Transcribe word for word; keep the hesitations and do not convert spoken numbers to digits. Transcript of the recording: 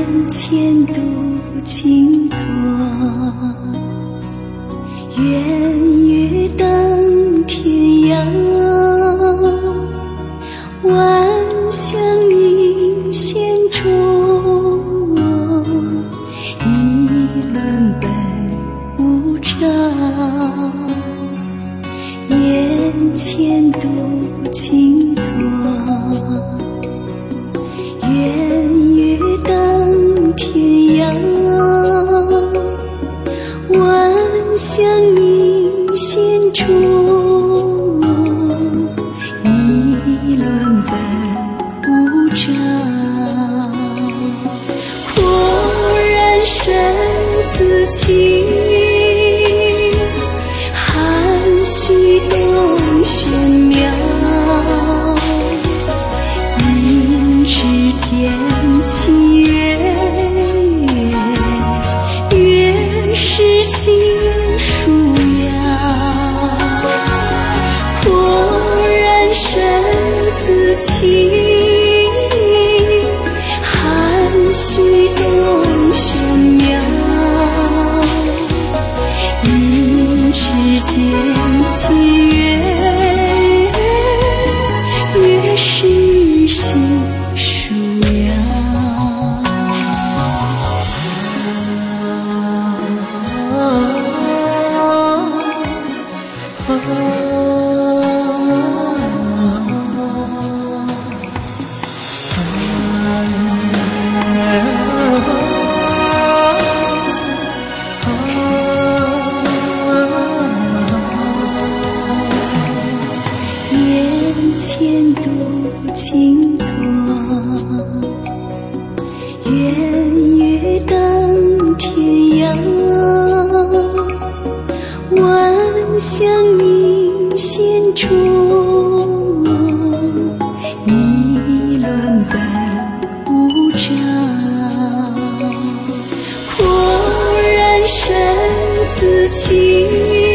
眼前独静坐，圆月当天涯，万象映弦中，一轮本无常，眼前独静坐，圆月当天涯，万象映弦中，一轮本无常。豁然生死情，含蓄动玄妙，应知间契约，原是心属遥。豁然生死情，含蓄动玄妙，应知间契约，原是心属遥。眼前独静坐，圆月当天涯，万象映弦中，一轮本无常。豁然生死情，